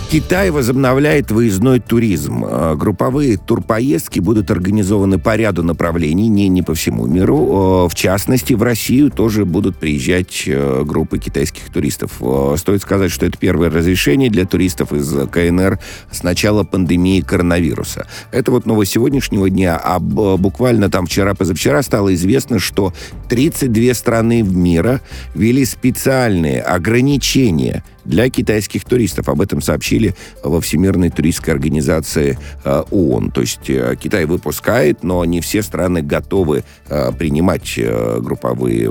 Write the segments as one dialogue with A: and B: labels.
A: Китай возобновляет выездной туризм. Групповые турпоездки будут организованы по ряду направлений, не по всему миру. В частности, в Россию тоже будут приезжать группы китайских туристов. Стоит сказать, что это первое разрешение для туристов из КНР с начала пандемии коронавируса. Это вот новость сегодняшнего дня, а буквально там вчера-позавчера стало известно, что 32 страны мира ввели специальные ограничения для китайских туристов. Об этом сообщили во Всемирной туристской организации ООН. То есть Китай выпускает, но не все страны готовы принимать групповые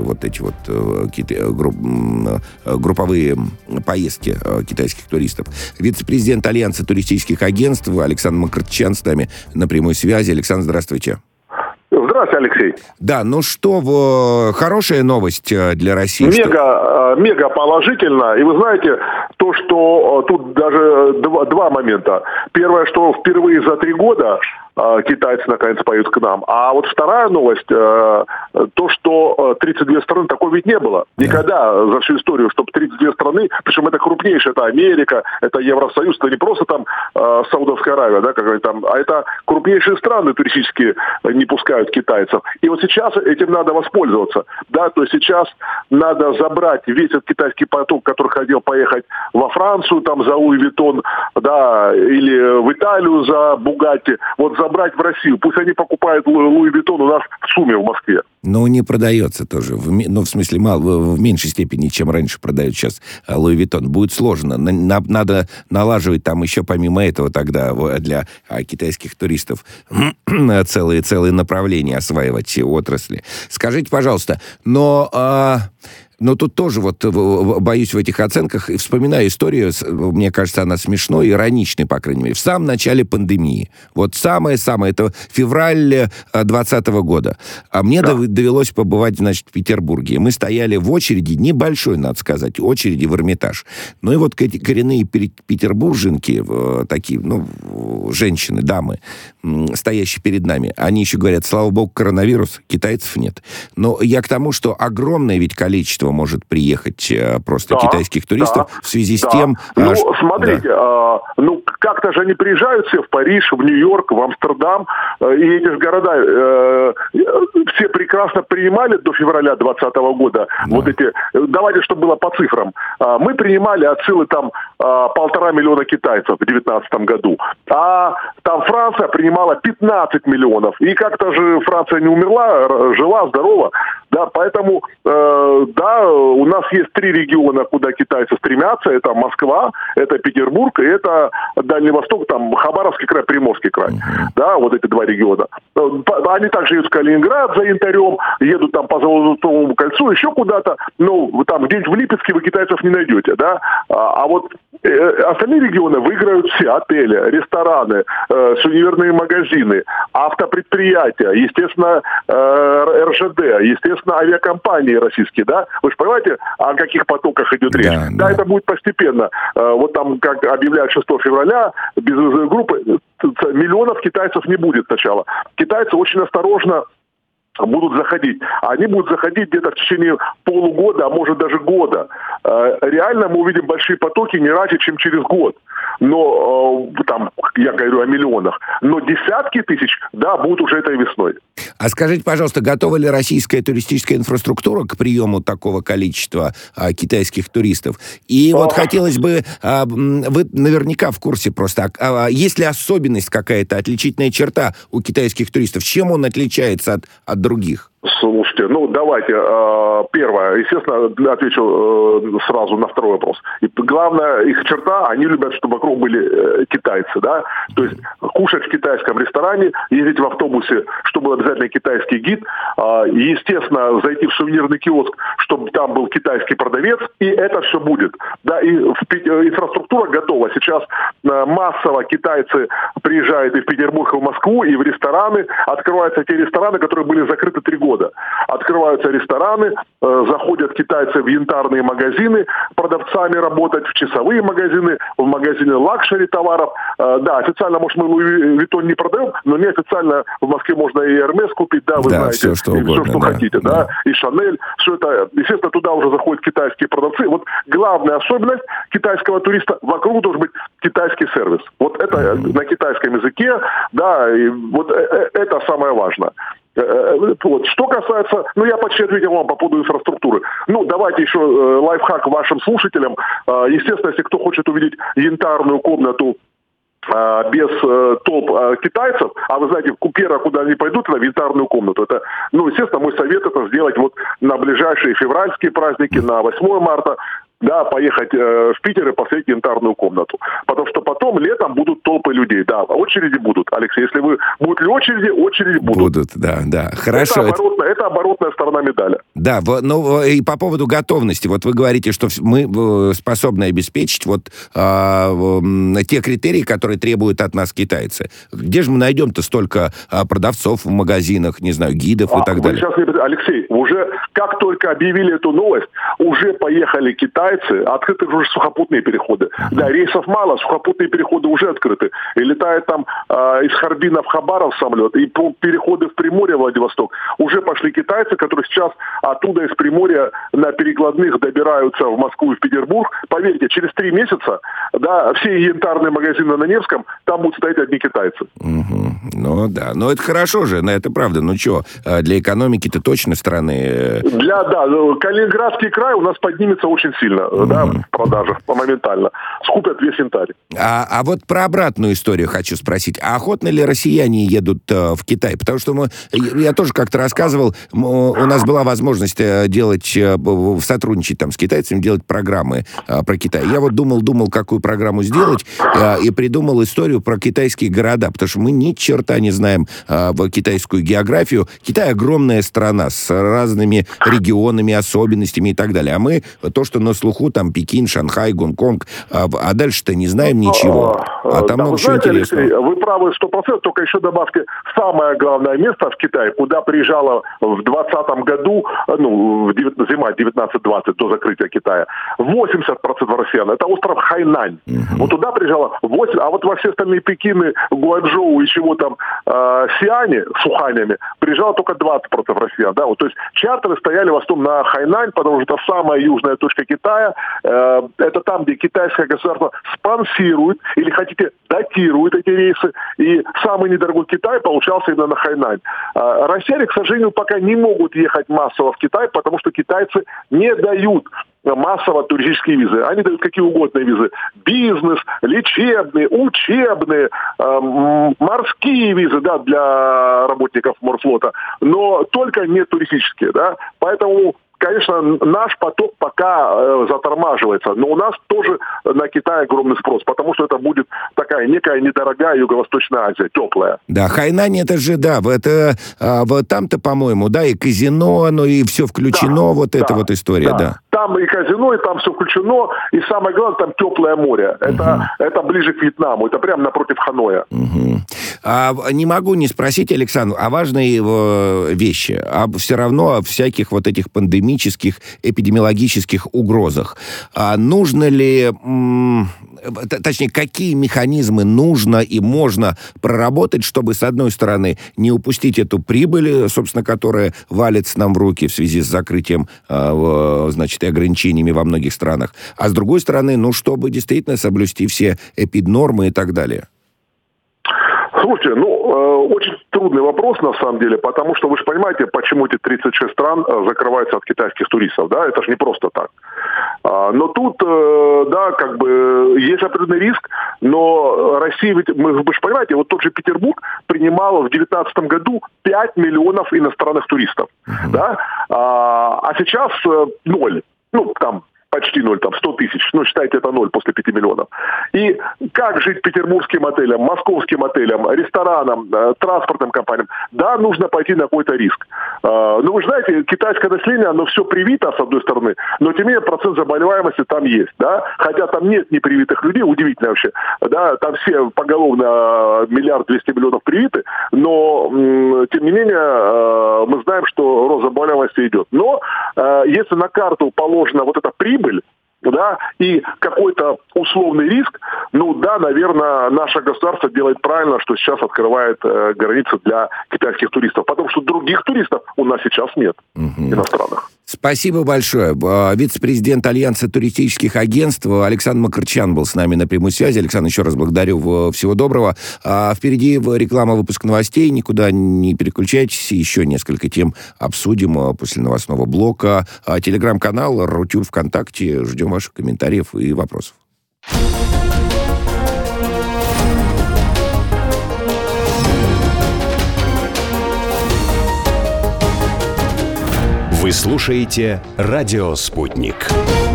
A: групповые поездки китайских туристов. Вице-президент Альянса туристических агентств Александр Макартчян с нами на прямой связи. Александр, здравствуйте.
B: Здравствуйте, Алексей.
A: Да, ну что, хорошая новость для России?
B: Мега положительно. И вы знаете, то, что тут даже два момента. Первое, что впервые за 3 года китайцы наконец поедут к нам. А вот вторая новость, то, что 32 страны, такого ведь не было. Никогда за всю историю, чтобы 32 страны, причем это крупнейшие, это Америка, это Евросоюз, это не просто там Саудовская Аравия, да, какая там, а это крупнейшие страны туристические не пускают китайцев. И вот сейчас этим надо воспользоваться. Да, то есть сейчас надо забрать весь этот китайский поток, который хотел поехать во Францию, там, за Луи Виттон, да, или в Италию за Бугатти, вот забрать в Россию. Пусть они покупают Луи Виттон у нас в сумме в Москве.
A: Но не продается тоже. В смысле, в меньшей степени, чем раньше продают сейчас Луи Виттон. Будет сложно. Надо налаживать там еще помимо этого тогда для китайских туристов целые направления осваивать все отрасли. Скажите, пожалуйста, но тут тоже вот боюсь в этих оценках, и вспоминаю историю, мне кажется, она смешной, ироничной, по крайней мере, в самом начале пандемии. Вот самое-самое, это февраль 2020 года. А мне довелось побывать, значит, в Петербурге. Мы стояли в очереди, небольшой, надо сказать, очереди в Эрмитаж. Ну и вот коренные петербурженки, такие, женщины, дамы, стоящие перед нами, они еще говорят, слава богу, коронавирус, китайцев нет. Но я к тому, что огромное ведь количество может приехать просто китайских туристов в связи с тем...
B: Смотрите, как-то же они приезжают все в Париж, в Нью-Йорк, в Амстердам, и эти же города все прекрасно принимали до февраля 2020 года. Вот эти, давайте, чтобы было по цифрам. Мы принимали от силы там 1,5 миллиона китайцев в 2019 году, а там Франция принимала 15 миллионов. И как-то же Франция не умерла, жила, здорова. Да, поэтому, у нас есть 3 региона, куда китайцы стремятся. Это Москва, это Петербург, и это Дальний Восток, там Хабаровский край, Приморский край. Да, вот эти 2 региона. Они также едут в Калининград за янтарем, едут там по Золотому кольцу, еще куда-то. Там где-нибудь в Липецке вы китайцев не найдете, да. А вот остальные регионы выиграют все: отели, рестораны, сувенирные магазины, автопредприятия, естественно, РЖД, естественно, авиакомпании российские, да? Вы же понимаете, о каких потоках идет речь? Да, это будет постепенно. Вот там, как объявляют 6 февраля, без группы, миллионов китайцев не будет сначала. Китайцы очень осторожно будут заходить. Они будут заходить где-то в течение полугода, а может даже года. Реально мы увидим большие потоки не раньше, чем через год. Но там, я говорю о миллионах. Но десятки тысяч, будут уже этой весной.
A: А скажите, пожалуйста, готова ли российская туристическая инфраструктура к приему такого количества китайских туристов? И вот хотелось бы, вы наверняка в курсе просто, есть ли особенность какая-то, отличительная черта у китайских туристов? Чем он отличается от других?
B: Слушайте, давайте. Первое, естественно, отвечу сразу на второй вопрос. И главная их черта, они любят, чтобы вокруг были китайцы, да. То есть кушать в китайском ресторане, ездить в автобусе, чтобы обязательно китайский гид. Естественно, зайти в сувенирный киоск, чтобы там был китайский продавец, и это все будет. Да, и инфраструктура готова. Сейчас массово китайцы приезжают и в Петербург, и в Москву, и в рестораны. Открываются те рестораны, которые были закрыты 3 года. года. Открываются рестораны, заходят китайцы в янтарные магазины, продавцами работать, в часовые магазины, в магазины лакшери товаров. Да, официально, может, мы Луи Виттон не продаем, но неофициально в Москве можно и Эрмес купить, да, вы знаете,
A: все, что угодно,
B: все, что хотите, да, и Шанель, все это, естественно, туда уже заходят китайские продавцы. Вот главная особенность китайского туриста, вокруг должен быть китайский сервис. Вот это на китайском языке, да, и вот это самое важное. Вот. Что касается, я почти ответил вам по поводу инфраструктуры. Давайте еще лайфхак вашим слушателям. Естественно, если кто хочет увидеть янтарную комнату без толп китайцев, а вы знаете, первое, куда они пойдут, это в янтарную комнату. Это, естественно, мой совет это сделать вот на ближайшие февральские праздники, на 8 марта, да, поехать в Питер и посмотреть янтарную комнату. Потому что потом летом будут толпы людей. Да, очереди будут, Алексей. Если вы будут ли очереди будут.
A: Будут, да. Хорошо.
B: Это оборотная сторона медали.
A: Да, и по поводу готовности. Вот вы говорите, что мы способны обеспечить те критерии, которые требуют от нас китайцы. Где же мы найдем-то столько продавцов в магазинах, не знаю, гидов и так далее?
B: Алексей, уже как только объявили эту новость, уже поехали китайцы, открыты уже сухопутные переходы. Да, рейсов мало, сухопутные переходы уже открыты. И летает там из Харбина в Хабаров самолет, и переходы в Приморье, Владивосток. Уже пошли китайцы, которые сейчас оттуда из Приморья на перекладных добираются в Москву и в Петербург. Поверьте, через 3 месяца, да, все янтарные магазины на Невском, там будут стоять одни китайцы.
A: Но это хорошо же, это правда. Для экономики-то точно страны...
B: Калининградский край у нас поднимется очень сильно, да, в продажах моментально. Скупят весь янтарь.
A: А вот про обратную историю хочу спросить. А охотно ли россияне едут в Китай? Потому что я тоже как-то рассказывал, у нас была возможность сотрудничать там с китайцами, делать программы про Китай. Я вот думал, какую программу сделать, и придумал историю про китайские города, потому что мы ни черта не знаем китайскую географию. Китай огромная страна с разными регионами, особенностями и так далее. А мы то, что на слуху, там Пекин, Шанхай, Гонконг, а дальше-то не знаем ничего. А там много чего интересного.
B: Алексей, вы правы 100%, только еще добавьте самое главное место в Китае, куда приезжала в 2020 году, зима 19-20 до закрытия Китая, 80% россиян. Это остров Хайнань. Вот туда приезжало 8%, а вот во все остальные Пекины, Гуанчжоу и чего там, Сиане с Уханями приезжало только 20% россиян. Да? Вот, то есть чартеры стояли в основном на Хайнань, потому что это самая южная точка Китая. Это там, где китайское государство спонсирует, или хотите, датирует эти рейсы. И самый недорогой Китай получался именно на Хайнань. Россияне, к сожалению, пока не могут ехать массово в Китай, потому что китайцы не дают массово туристические визы. Они дают какие угодно визы. Бизнес, лечебные, учебные, морские визы, да, для работников морфлота, но только не туристические, да. Поэтому, конечно, наш поток пока затормаживается, но у нас тоже на Китай огромный спрос, потому что это будет такая некая недорогая Юго-Восточная Азия, теплая.
A: Да, Хайнань это же, да, вот там-то, по-моему, да, и казино, и все включено, эта вот история, да.
B: Там и казино, и там все включено, и самое главное, там теплое море. Это ближе к Вьетнаму, это прямо напротив Ханоя.
A: Не могу не спросить, Александр, о важной вещи, все равно о всяких вот этих пандемических, эпидемиологических угрозах. Нужно ли, точнее, какие механизмы нужно и можно проработать, чтобы, с одной стороны, не упустить эту прибыль, собственно, которая валится нам в руки в связи с закрытием, значит, и ограничениями во многих странах, а с другой стороны, чтобы действительно соблюсти все эпиднормы и так далее?
B: Слушайте, очень трудный вопрос, на самом деле, потому что вы же понимаете, почему эти 36 стран закрываются от китайских туристов, да, это же не просто так. Но тут, да, как бы есть определенный риск, но Россия, ведь, вы же понимаете, вот тот же Петербург принимал в 2019 году 5 миллионов иностранных туристов, да, а сейчас 0. Там почти ноль, там 100 тысяч, ну считайте это ноль после 5 миллионов. И как жить петербургским отелям, московским отелям, ресторанам, транспортным компаниям? Да, нужно пойти на какой-то риск. Ну вы же знаете, китайское население, оно все привито с одной стороны, но тем не менее процент заболеваемости там есть, да, хотя там нет непривитых людей, удивительно вообще, да, там все поголовно 1 200 000 000 привиты, но тем не менее мы знаем, что рост заболеваемости идет. Но если на карту положена вот эта прибыль, да, и какой-то условный риск, ну да, наверное, наше государство делает правильно, что сейчас открывает границы для китайских туристов, потому что других туристов у нас сейчас нет, иностранных.
A: Спасибо большое. Вице-президент Альянса туристических агентств Александр Макарчан был с нами на прямой связи. Александр, еще раз благодарю. Всего доброго. Впереди реклама, выпуск новостей. Никуда не переключайтесь. Еще несколько тем обсудим после новостного блока. Телеграм-канал, Рутюб, ВКонтакте. Ждем ваших комментариев и вопросов.
C: Вы слушаете «Радио Спутник».